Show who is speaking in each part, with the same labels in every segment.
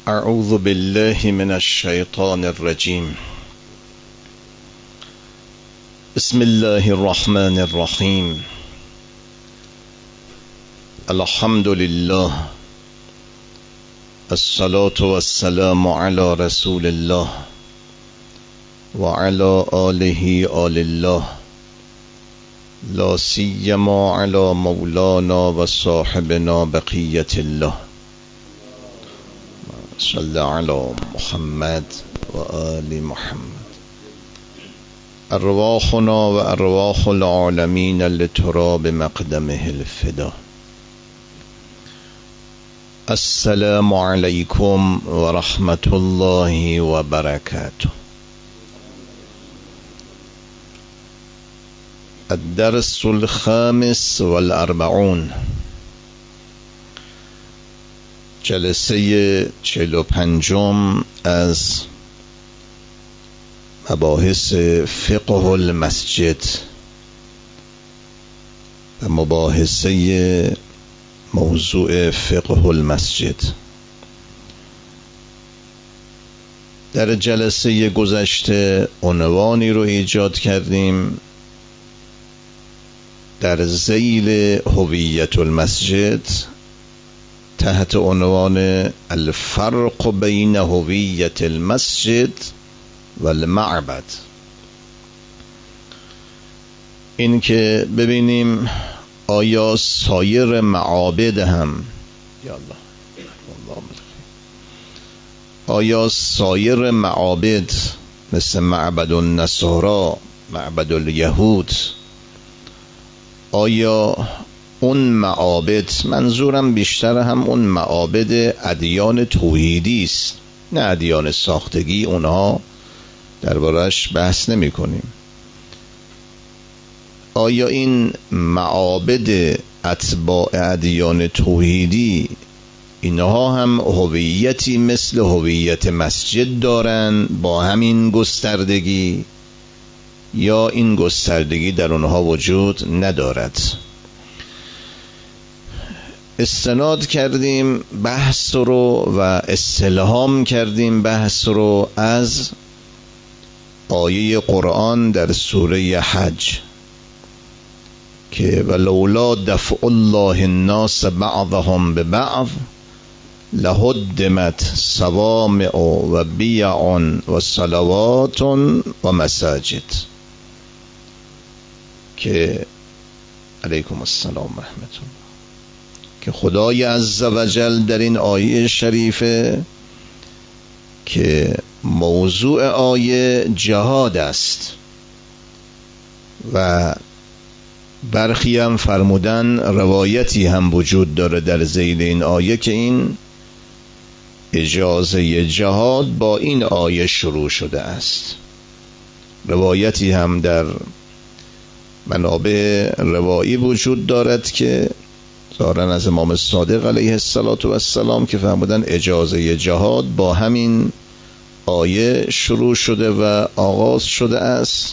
Speaker 1: اعوذ بالله من الشیطان الرجیم. بسم الله الرحمن الرحیم. الحمد لله، الصلاة والسلام على رسول الله وعلى آله آل الله، لا سیما على مولانا و صاحبنا بقیة الله. صلی علی محمد و آل محمد. ارواحنا و ارواح العالمین لتراب مقدمه الفدا. السلام علیکم و رحمت الله و برکاته. الدرس الخامس والاربعون، جلسه 45 از مباحث فقه المسجد و مباحثه موضوع فقه المسجد. در جلسه گذشته عنوانی رو ایجاد کردیم در ذیل هویت المسجد تحت عنوان الفرق بین هویت المسجد و المعبد. این که ببینیم آیا سایر معابد هم آیا سایر معابد مثل معبد النصارا، معبد الیهود، آیا اون معابد، منظورم بیشتر هم اون معابد ادیان توحیدی است، نه ادیان ساختگی، اونها دربارش بحث نمی کنیم. آیا این معابد اتباع ادیان توحیدی اینها هم هویتی مثل هویت مسجد دارن با همین گستردگی، یا این گستردگی در اونها وجود ندارد؟ استناد کردیم بحث رو و استلهام کردیم بحث رو از آیه قرآن در سوره حج که ولولا دفع الله الناس بعضهم ببعض لهدمت صوامع و بیع و صلوات و مساجد، که علیکم السلام و رحمت الله، که خدای عزوجل در این آیه شریفه که موضوع آیه جهاد است و برخی هم فرمودن روایتی هم وجود داره در ذیل این آیه که این اجازه جهاد با این آیه شروع شده است. روایتی هم در منابع روایی وجود دارد که ظاهراً از امام صادق علیه السلام که فرمودن اجازه جهاد با همین آیه شروع شده و آغاز شده است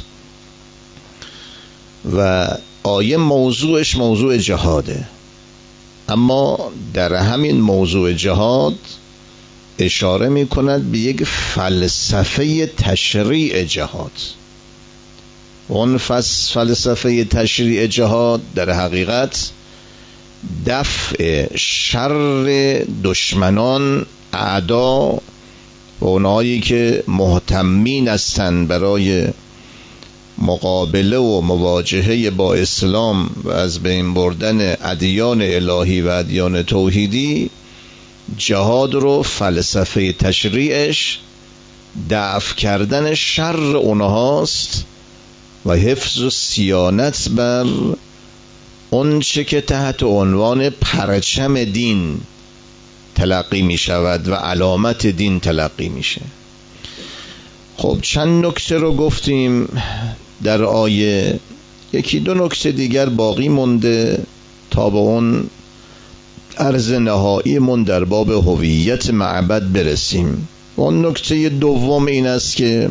Speaker 1: و آیه موضوعش موضوع جهاده. اما در همین موضوع جهاد اشاره می کند به یک فلسفه تشریع جهاد. اون فلسفه تشریع جهاد در حقیقت دفع شر دشمنان، اعدا و اونایی که مهتمین هستند برای مقابله و مواجهه با اسلام و از بین بردن ادیان الهی و ادیان توحیدی، جهاد رو فلسفه تشریعش دفع کردن شر اونهاست و حفظ و صیانت بر اون چه که تحت عنوان پرچم دین تلقی می شود و علامت دین تلقی میشه. خب چند نکته رو گفتیم در آیه، یکی دو نکته دیگر باقی مونده تا به اون عرض نهایی من در باب هویت معبد برسیم. اون نکته دوم این است که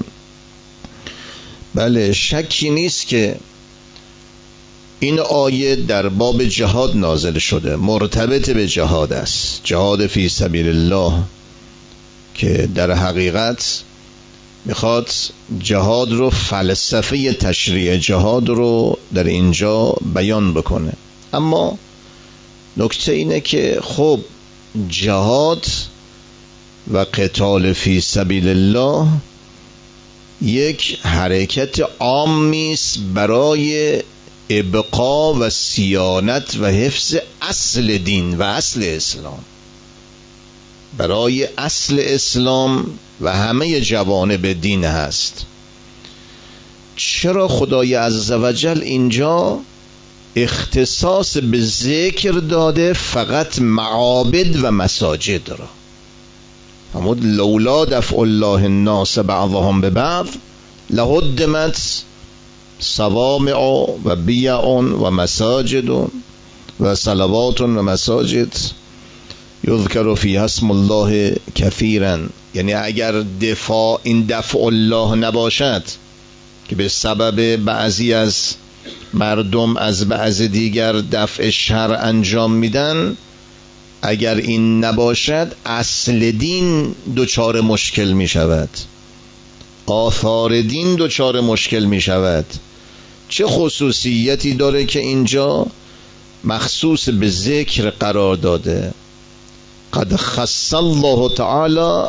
Speaker 1: بله شکی نیست که این آیه در باب جهاد نازل شده، مرتبط به جهاد است، جهاد فی سبیل الله که در حقیقت میخواد جهاد رو، فلسفه تشریع جهاد رو در اینجا بیان بکنه. اما نکته اینه که خب جهاد و قتال فی سبیل الله یک حرکت عامی است برای ابقا و صیانت و حفظ اصل دین و اصل اسلام، برای اصل اسلام و همه جوانب دین هست. چرا خدای عزوجل اینجا اختصاص به ذکر داده فقط معابد و مساجد را؟ همون لولا دفع الله الناس بعضهم ببعض لهدمت صوامع و بیع و مساجد و صلوات و مساجد یذکر فیها اسم الله کثیرا. یعنی اگر این دفع الله نباشد که به سبب بعضی از مردم از بعض دیگر دفع شر انجام میدن، اگر این نباشد اصل دین دچار مشکل می شود، آثار دین دچار مشکل می شود. چه خصوصیتی داره که اینجا مخصوص به ذکر قرار داده؟ قد خص الله تعالی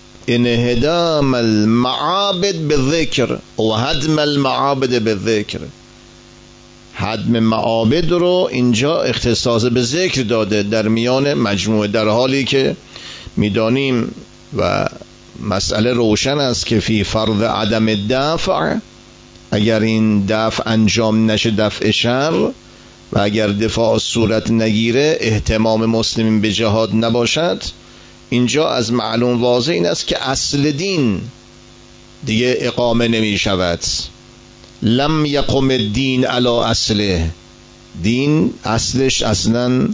Speaker 1: انهدام المعابد بالذکر و هدم المعابد بالذکر. هدم معابد رو اینجا اختصاص به ذکر داده در میان مجموعه، در حالی که میدانیم و مسئله روشن است که فی فرض عدم دفع، اگر این دفع انجام نشه، دفع شر، و اگر دفاع صورت نگیره، اهتمام مسلمین به جهاد نباشد، اینجا از معلوم واضح این است که اصل دین دیگه اقامه نمی شود. لم یقم الدین علی اصله، دین اصلش اصلا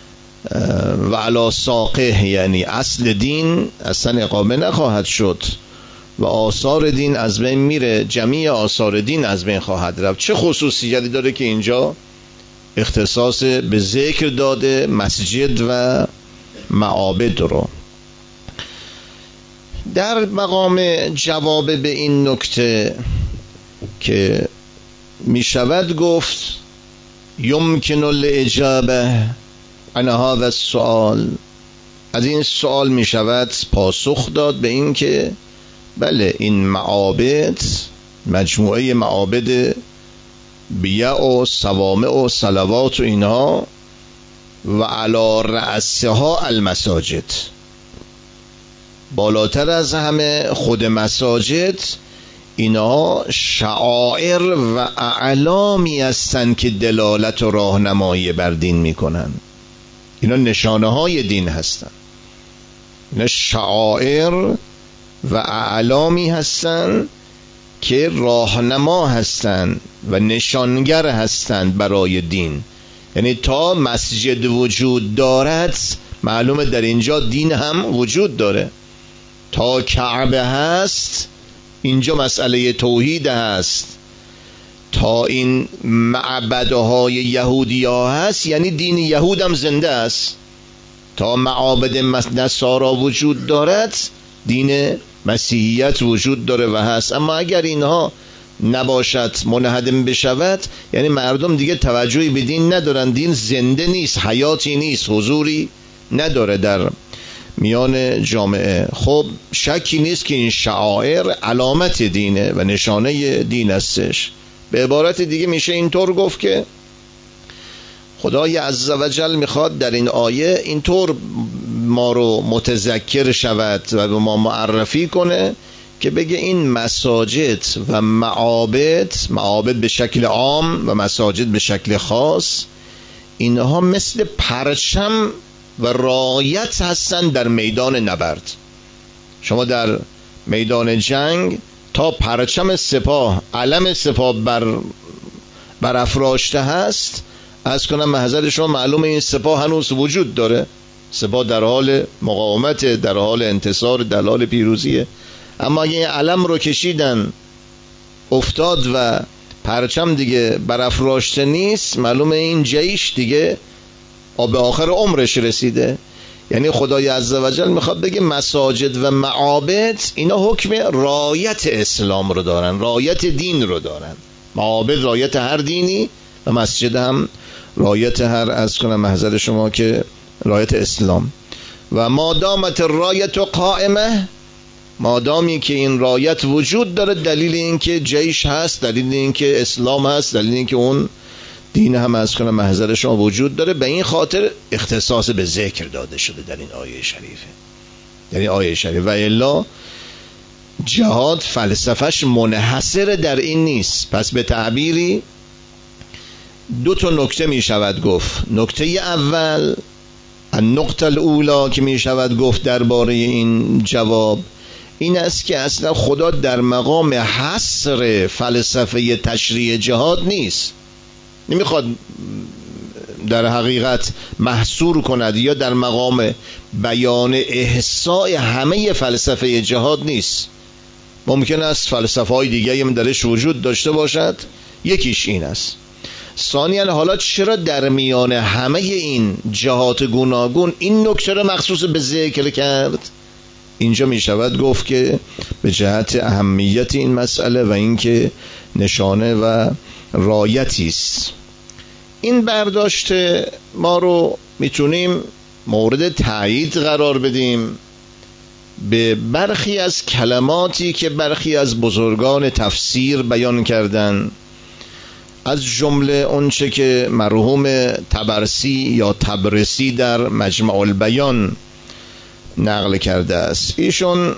Speaker 1: و علی ساقه، یعنی اصل دین اصلا اقامه نخواهد شد و آثار دین از بین میره، جمیع آثار دین از بین خواهد رفت. چه خصوصیتی داره که اینجا اختصاص به ذکر داده مسجد و معابد رو؟ در مقام جواب به این نکته که می شود گفت یمکن الاجابه عن هذا السؤال، از این سوال می شود پاسخ داد به این که بله، این معابد، مجموعه معابد بیع و صوامع و صلوات و اینها، و علی رأسها المساجد، بالاتر از همه خود مساجد، اینها شعائر و اعلامی هستند که دلالت و راهنمایی بر دین میکنن. اینا نشانه های دین هستند، اینا شعائر و اعلامی هستند که راهنما هستند و نشانگر هستند برای دین. یعنی تا مسجد وجود دارد، معلومه در اینجا دین هم وجود داره. تا کعبه هست، اینجا مسئله توحید هست. تا این معبدهای یهودی ها هست، یعنی دین یهود هم زنده است. تا معابد نصارا وجود دارد، دین مسیحیت وجود داره و هست. اما اگر اینها نباشد، منهدم بشود، یعنی مردم دیگه توجهی به دین ندارن، دین زنده نیست، حیاتی نیست، حضوری نداره در میان جامعه. خب شکی نیست که این شعائر علامت دینه و نشانه دین هستش. به عبارت دیگه میشه اینطور گفت که خدای عزوجل میخواد در این آیه اینطور ما رو متذکر شود و به ما معرفی کنه که بگه این مساجد و معابد به شکل عام و مساجد به شکل خاص، اینها مثل پرچم و رایت هستن در میدان نبرد. شما در میدان جنگ تا پرچم سپاه، علم سپاه برافراشته هست، از کنم محضر شما معلومه این سپاه هنوز وجود داره، سپاه در حال مقاومت، در حال انتصار، در حال پیروزیه. اما اگه این علم رو کشیدن افتاد و پرچم دیگه برافراشته نیست، معلومه این جیش دیگه به آخر عمرش رسیده. یعنی خدای عزوجل میخواد بگه مساجد و معابد اینا حکم رعایت اسلام رو دارن، رعایت دین رو دارن. معابد رعایت هر دینی و مسجد هم رعایت هر، از کنم محضر شما که رعایت اسلام. و ما دامت رایت قائمه، مادامی که این رایت وجود داره، دلیل این که جیش هست، دلیل این که اسلام هست، دلیل این که اون دین هم از کنم محضر شما وجود داره. به این خاطر اختصاص به ذکر داده شده در این آیه شریفه، در این آیه شریف. و الا جهاد فلسفهش منحصر در این نیست. پس به تعبیری دو تا نکته می شود گفت. نکته اول، النقطه الاولا که می شود گفت درباره این جواب این است که اصلا خدا در مقام حصر فلسفه تشریع جهاد نیست. نمیخواد در حقیقت محصور کند یا در مقام بیان احصاء همه فلسفه جهاد نیست. ممکن است فلسفه های دیگه هم درش وجود داشته باشد، یکیش این است. ثانیاً حالا چرا در میان همه این جهات گوناگون این نکته رو مخصوص به ذکر کرد؟ اینجا می شود گفت که به جهت اهمیت این مسئله و اینکه نشانه و رایتی است. این برداشت ما رو میتونیم مورد تایید قرار بدیم به برخی از کلماتی که برخی از بزرگان تفسیر بیان کردن، از جمله اونچه که مرحوم طبرسی یا طبرسی در مجمع البیان نقل کرده است. ایشون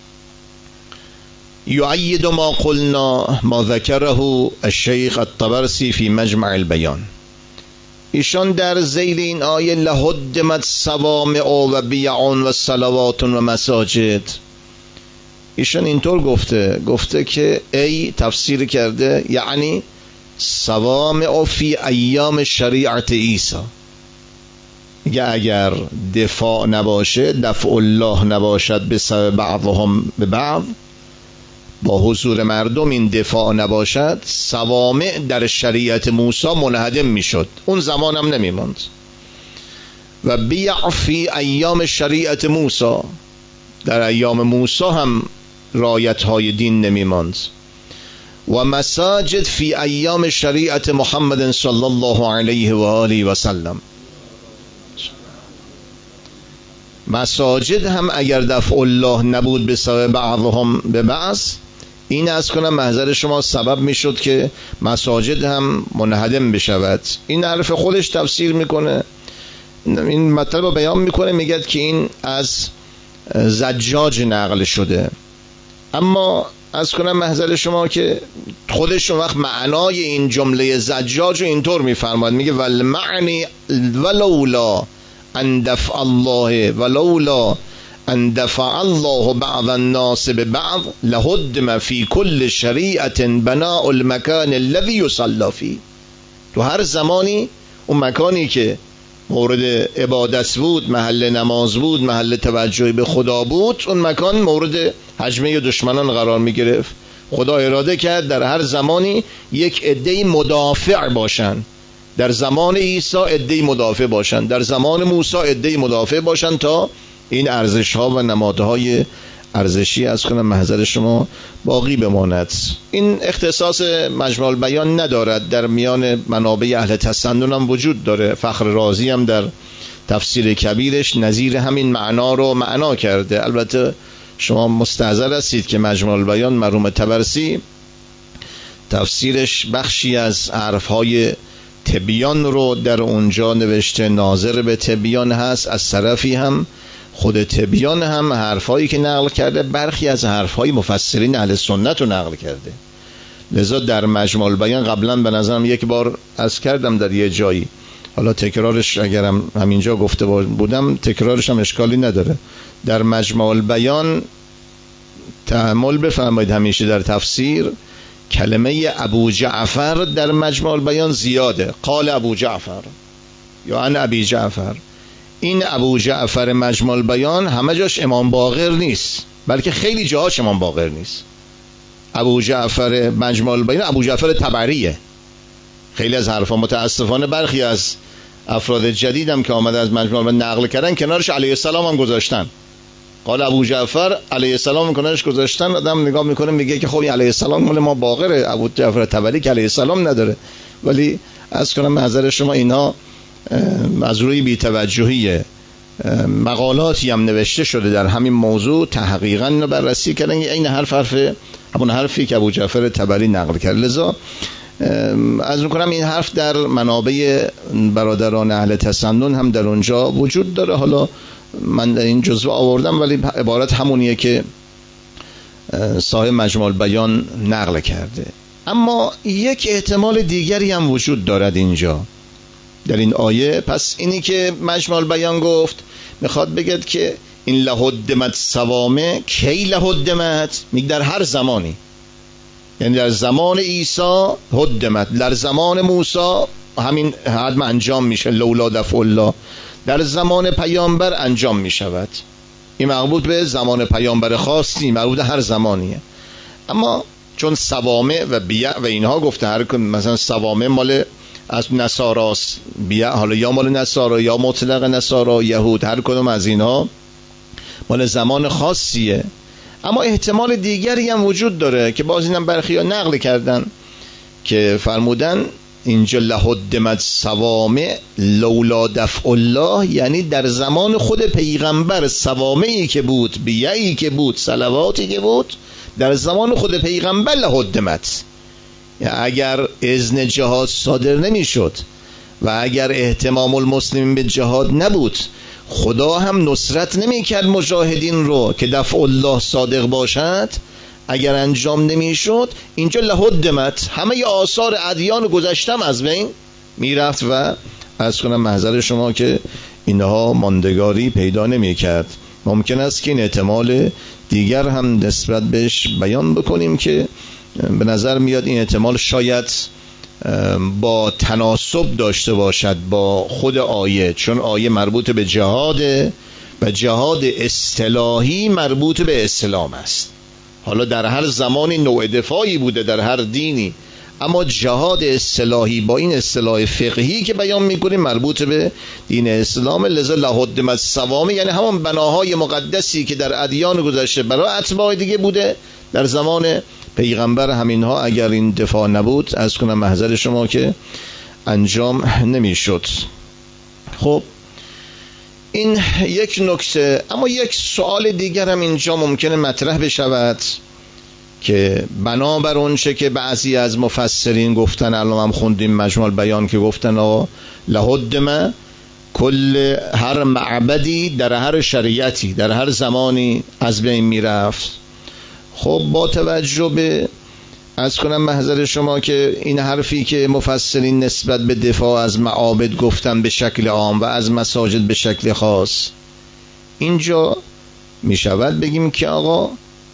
Speaker 1: یعید ما قلنا ما ذکره الشیخ الطبرسی فی مجمع البیان. ایشان در ذیل این آیه لهدمت صوامع و بیع و صلوات و مساجد، ایشان اینطور گفته که ای تفسیر کرده یعنی صوامع فی ایام شریعت عیسی. میگه اگر دفاع نباشه، دفع الله نباشد به سبب بعضهم به بعض، با حضور مردم این دفاع نباشد، صوامع در شریعت موسی منهدم میشد، اون زمان هم نمیماند. و بیع فی ایام شریعت موسی، در ایام موسی هم رعایت های دین نمیماند. و مساجد فی ایام شریعت محمد صلی الله علیه و آله و سلم، مساجد هم اگر دفع الله نبود به سبب بعضهم به بعض، این از کنم محضر شما سبب میشد که مساجد هم منهدم بشود. این حرف خودش تفسیر میکنه، این مطلب رو بیان میکنه، میگه که این از زجاج نقل شده. اما از کنم محضر شما که خودش وقت معنای این جمله زجاج رو اینطور میفرماد، میگه والمعنی ولولا ان دفع الله ولولا ان دفع الله بعض الناس ببعض لهدم فی کل شریعت بناء المکان الذی یصلی فیه. تو هر زمانی اون مکانی که مورد عبادت بود، محل نماز بود، محل توجه به خدا بود، اون مکان مورد هجمه دشمنان قرار می گرفت. خدا اراده کرد در هر زمانی یک عده مدافع باشن. در زمان عیسی عده مدافع باشن، در زمان موسی عده مدافع باشن تا این ارزش ها و نمادهای ارزشی از کنم محضر شما باقی بماند. این اختصاص مجمع البیان ندارد، در میان منابع اهل تسنن هم وجود داره. فخر رازی هم در تفسیر کبیرش نظیر همین معنا رو معنا کرده. البته شما مستحضر هستید که مجمع البیان مرحوم طبرسی تفسیرش بخشی از حرفهای تبیان رو در اونجا نوشته، ناظر به تبیان هست. از طرفی هم خود تبیان هم حرفایی که نقل کرده برخی از حرفهای مفسرین اهل سنت رو نقل کرده. لذا در مجمع البیان قبلا به نظرم یک بار عرض کردم در یه جایی، حالا تکرارش اگرم همینجا گفته بودم تکرارش هم اشکالی نداره. در مجمع البیان تأمل بفرمایید همیشه در تفسیر کلمه ابو جعفر در مجمع البیان زیاده. قال ابو جعفر یا ان ابی جعفر. این ابو جعفر مجمع البیان همه جاش امام باقر نیست، بلکه خیلی جاهاش امام باقر نیست. ابو جعفر مجمع البیان ابو جعفر طبریه. خیلی از حرفا متاسفانه برخی از افراد جدید هم که آمده از مجموعه و نقل کردن کنارش علیه السلام هم گذاشتن. قال ابو جعفر علیه السلام کنارش گذاشتن. آدم نگاه میکنه میگه که خب این علیه السلام مال ما باقره، ابو جعفر طبری که علیه السلام نداره. ولی از کنم نظر شما اینا از روی بی‌توجهیه. مقالاتی هم نوشته شده در همین موضوع، تحقیقاً بررسی کردن این همون حرفی که ابو جعفر طبری نقل کرد. لذا از میکنم این حرف در منابع برادران اهل تسنن هم در اونجا وجود داره. حالا من در این جزوه آوردم ولی عبارت همونیه که صاحب مجموع البیان نقل کرده. اما یک احتمال دیگری هم وجود دارد اینجا در این آیه. پس اینی که مجموع البیان گفت میخواد بگید که این لهدمت صوامع کی لهدمت؟ میگه در هر زمانی، یعنی در زمان عیسی هدمت، در زمان موسی همین حتم انجام میشه، لولا دفع الله، در زمان پیامبر انجام میشود. این مربوط به زمان پیامبر خاصی، مربوط هر زمانیه. اما چون صوامع و بیع و اینها گفته، هر کدوم مثلا صوامع مال از نصاراست، بیع حالا یا مال نصارا یا مطلق نصارا، یهود، هر کدوم از اینها مال زمان خاصیه. اما احتمال دیگری هم وجود داره که باز اینم برخی‌ها نقل کردن که فرمودن اینجا لهدمت صوامع لولا دفع الله، یعنی در زمان خود پیغمبر صوامعی که بود، بیعی که بود، صلواتی که بود، در زمان خود پیغمبر لهدمت. اگر اذن جهاد صادر نمی شد و اگر اهتمام المسلمین به جهاد نبود، خدا هم نصرت نمی کرد مجاهدین رو که دفع الله صادق باشد، اگر انجام نمی شد اینجا لهدمت، همه آثار ادیان گذشتم از بین می رفت و از کنم محضر شما که اینها ماندگاری پیدا نمی کرد. ممکن است که این احتمال دیگر هم نسبت بهش بیان بکنیم که به نظر میاد این احتمال شاید با تناسب داشته باشد با خود آیه، چون آیه مربوط به جهاده و جهاد اصطلاحی مربوط به اسلام است. حالا در هر زمانی نوع دفاعی بوده در هر دینی، اما جهاد اصطلاحی با این اصطلاح فقهی که بیان میکنیم مربوط به دین اسلام. لذا لهدمت صوامع یعنی همون بناهای مقدسی که در ادیان گذشته برای اتباع دیگه بوده، در زمان پیغمبر همینها اگر این دفاع نبود از کنم محضر شما که انجام نمیشد. خب این یک نکته. اما یک سوال دیگر هم اینجا ممکنه مطرح بشود که بنابر اون چه که بعضی از مفسرین گفتن، الان هم خوندیم مجموع البیان که گفتن لهدم کل هر معبدی در هر شریعتی در هر زمانی از بین میرفت. خب با توجه به از کنم محضر شما که این حرفی که مفسرین نسبت به دفاع از معابد گفتن به شکل عام و از مساجد به شکل خاص، اینجا می شود بگیم که آقا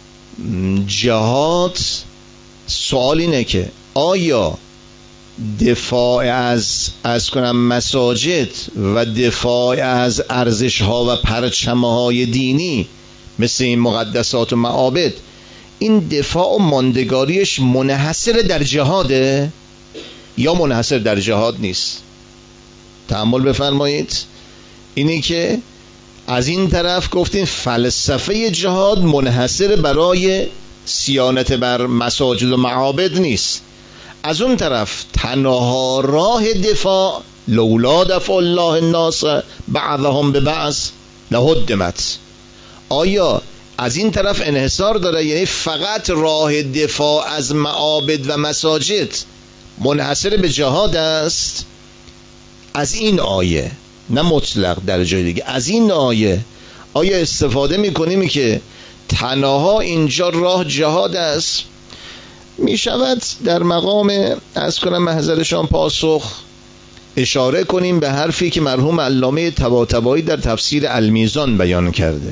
Speaker 1: جهاد، سوال اینه که آیا دفاع از کنم مساجد و دفاع از ارزش‌ها و پرچم‌های دینی مثل این مقدسات و معابد، این دفاع و ماندگاریش منحصر در جهاده یا منحصر در جهاد نیست؟ تأمل بفرمایید. اینی که از این طرف گفتیم فلسفه جهاد منحصر برای صیانت بر مساجد و معابد نیست، از اون طرف تنها راه دفاع لولا دفع الله الناس بعضهم ببعض لهدمت. آیا از این طرف انحصار داره، یعنی فقط راه دفاع از معابد و مساجد منحصر به جهاد است؟ از این آیه، نه مطلق در جای دیگه، از این آیه آیا استفاده میکنیم که تنها اینجا راه جهاد است؟ میشود در مقام از کنم محضرشان پاسخ اشاره کنیم به حرفی که مرحوم علامه طباطبایی در تفسیر المیزان بیان کرده.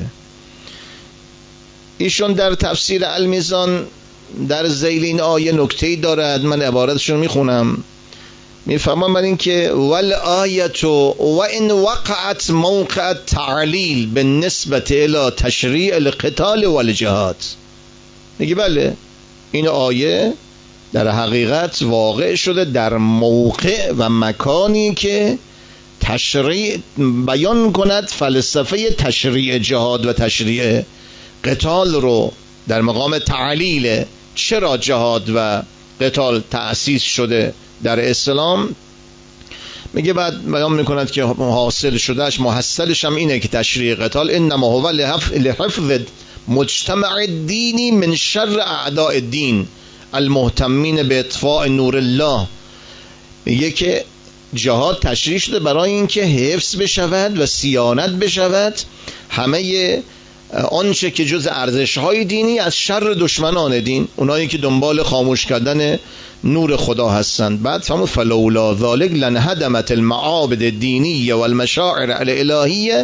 Speaker 1: ایشون در تفسیر المیزان در ذیل این آیه نکته‌ای دارد، من عبارتشون میخونم. میفهمم من این که والآیت و ان وقعت موقع تعلیل بالنسبه الی تشریع القتال والجهاد. میگه بله این آیه در حقیقت واقع شده در موقع و مکانی که تشریع بیان کند فلسفه تشریع جهاد و تشریع قتال رو در مقام تعلیل چرا جهاد و قتال تأسیس شده در اسلام. میگه بعد بیان میکند که حاصل شدهش محصلش هم اینه که تشریع قتال انما هو لحفظ مجتمع الدینی من شر اعداء الدین المهتمین به اطفاء نور الله. میگه که جهاد تشریع شده برای اینکه حفظ بشود و صیانت بشود همه آنچه که جز ارزش‌های دینی از شر دشمنان دین، اونایی که دنبال خاموش کردن نور خدا هستند. بعد فلولا ذالک لنهدمت المعابد الدینیه والمشاعر الالهیه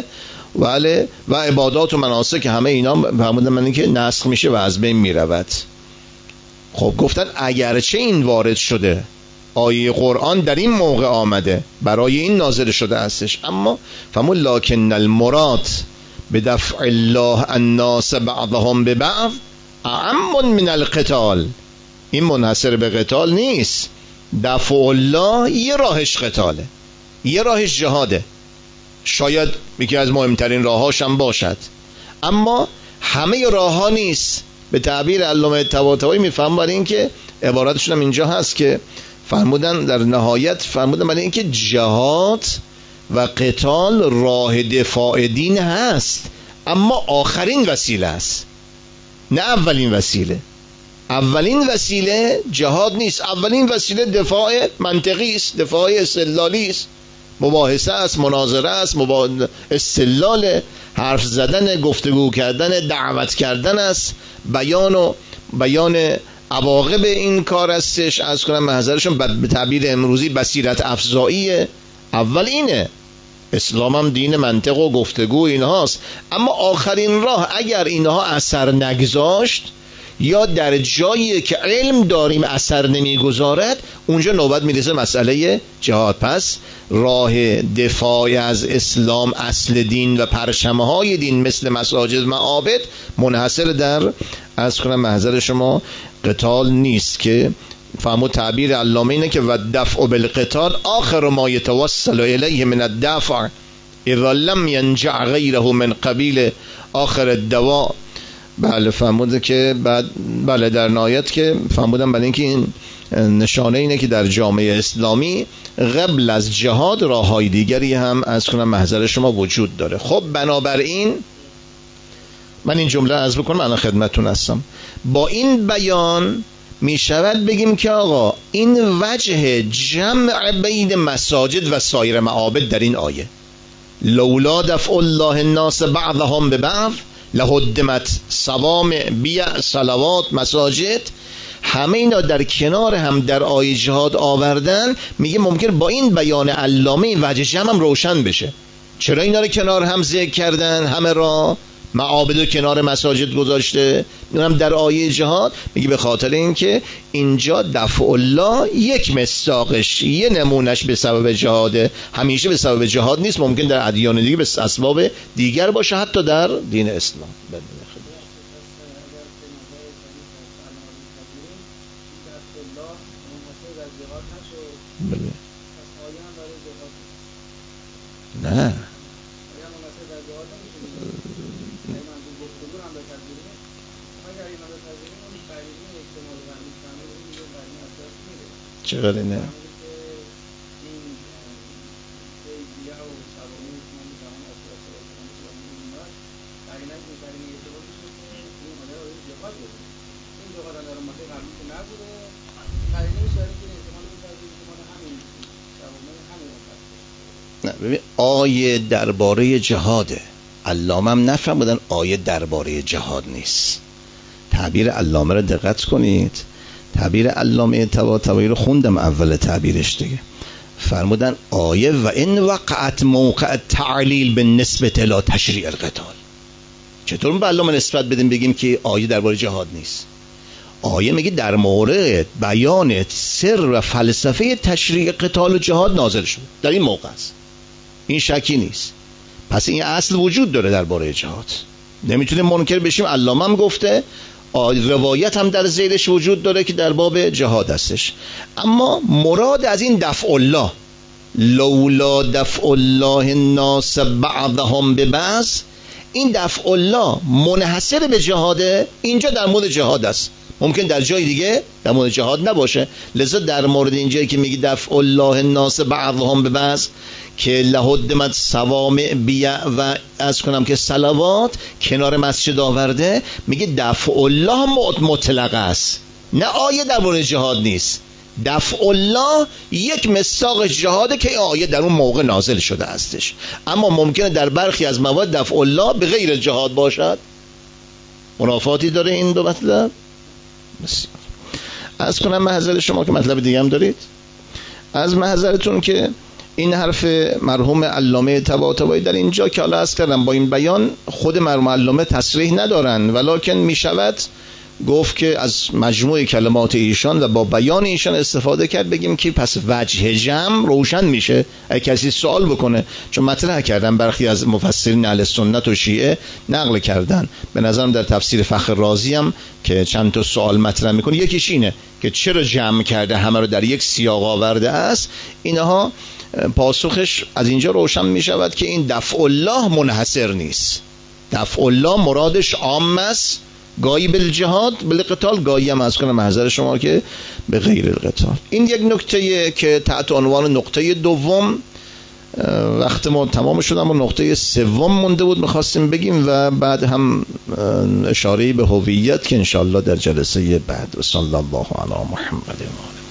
Speaker 1: و عبادات و مناسک، همه اینا فرمودن من که نسخ میشه و از بین میرود. خب گفتن اگرچه این وارد شده، آیه قرآن در این موقع آمده، برای این نازل شده استش، اما فمون لکن المراد بدفع الله الناس بعضهم ببعض اعم من القتال. این منحصر به قتال نیست. دفع الله یه راهش قتاله، یه راهش جهاده، شاید یکی از مهمترین راهاش هم باشد، اما همه راه ها نیست. به تعبیر علامه طباطبایی میفهم برای اینکه عبارتشون هم اینجا هست که فرمودن در نهایت فرمودن برای اینکه جهاد و قتال راه دفاع دین هست، اما آخرین وسیله است، نه اولین وسیله. اولین وسیله جهاد نیست، اولین وسیله دفاع منطقی است، دفاع استدلالی است، مباحثه است، مناظره است، استدلال، حرف زدن، گفتگو کردن، دعوت کردن است، بیان عواقب این کار استش. از کنم محضرشون به تعبیر امروزی بصیرت افزایی. اول اینه. اسلام هم دین منطق و گفتگو اینهاست، اما آخرین راه اگر اینها اثر نگذاشت یا در جایی که علم داریم اثر نمیگذارد، اونجا نوبت میرسه مسئله جهاد. پس راه دفاع از اسلام، اصل دین و پرچمه های دین مثل مساجد، معابد، منحصر در از کنم محضر شما قتال نیست که فهمو تعبیر علامه اینه که و دفع بالقتال آخر ما یتوصل الیه من الدفع اذا لم ینجع غیره من قبیل آخر الدواء. بله فهموده که بعد بله در نهایت که فهمودم برای اینکه این نشانه اینه که در جامعه اسلامی قبل از جهاد راههای دیگری هم از کنم محضر شما وجود داره. خب بنابراین من این جمله عرض بکنم، الان خدمتتون هستم. با این بیان می شود بگیم که آقا این وجه جمع بین مساجد و سایر معابد در این آیه، لولا دفع الله الناس بعضهم ببعض لهدمت صوامع، بیع، صلوات، مساجد، همه اینا در کنار هم در آیه جهاد آوردن. میگه ممکن با این بیان علامه وجه جمع هم روشن بشه. چرا اینا رو کنار هم ذکر کردن؟ همه را معابد و کنار مساجد گذاشته، اونم در آیه جهاد. میگه به خاطر اینکه اینجا دفع الله یک مصداقش، یه نمونش به سبب جهاده، همیشه به سبب جهاد نیست، ممکن در ادیان دیگه به اسباب دیگر باشه، حتی در دین اسلام. نه چقدر نه ببین آیه درباره جهاده، علامه هم نفهمیدن آیه درباره جهاد نیست. تعبیر علامه رو دقت کنید، تعبیر علامه طباطبایی رو خوندم اول تعبیرش دیگه، فرمودن آیه و ان وقعت موقع تعلیل بالنسبه الی تشریع القتال. چطور به علامه نسبت بدیم بگیم که آیه درباره جهاد نیست؟ آیه میگه در مورد بیان سر و فلسفه تشریع قتال و جهاد نازل شد، در این موقع است، این شکی نیست. پس این اصل وجود داره درباره جهاد، نمیتونیم منکر بشیم. علامه هم گفته، روایت هم در زیرش وجود داره که در باب جهاد هستش. اما مراد از این دفع الله لولا دفع الله الناس بعضهم ببعض، این دفع الله منحصر به جهاده، اینجا در مورد جهاد است، ممکن در جای دیگه در مورد جهاد نباشه. لذا در مورد اینجایی که میگی دفع الله الناس بعضهم ببعض که لهدمت صوامع بیع و از کنم که صلوات کنار مسجد آورده، میگه دفع الله مطلق است، نه آیه در مورد جهاد نیست. دفع الله یک مصداق جهاده که آیه در اون موقع نازل شده هستش، اما ممکنه در برخی از مواد دفع الله به غیر جهاد باشد. منافاتی داره این دو مطلب؟ بسیار. از کنم محضر شما که مطلب دیگه هم دارید، از محضرتون که این حرف مرحوم علامه طباطبایی در اینجا که حالا عرض کردم با این بیان خود مرحوم علامه تصریح ندارن، ولکن می شود گفت که از مجموع کلمات ایشان و با بیان ایشان استفاده کرد، بگیم که پس وجه جمع روشن میشه اگه کسی سوال بکنه، چون مطرح کردن برخی از مفسرین اهل سنت و شیعه نقل کردن. به نظرم در تفسیر فخر رازی هم که چند تا سوال مطرح میکنه، یکیش اینه که چرا جمع کرده، همه رو در یک سیاق آورده است. اینها پاسخش از اینجا روشن میشود که این دفع الله منحصر نیست، دفع الله مرادش عام است، گاهی بالجهاد بالقتال، گاهی هم از کنم محضر شما که به غیر القتال. این یک نکته که تحت عنوان نقطه دوم وقت ما تمام شد، اما نقطه سوم مونده بود میخواستیم بگیم و بعد هم اشاره به هویت که انشاءالله در جلسه بعد. و صلی الله علی محمد.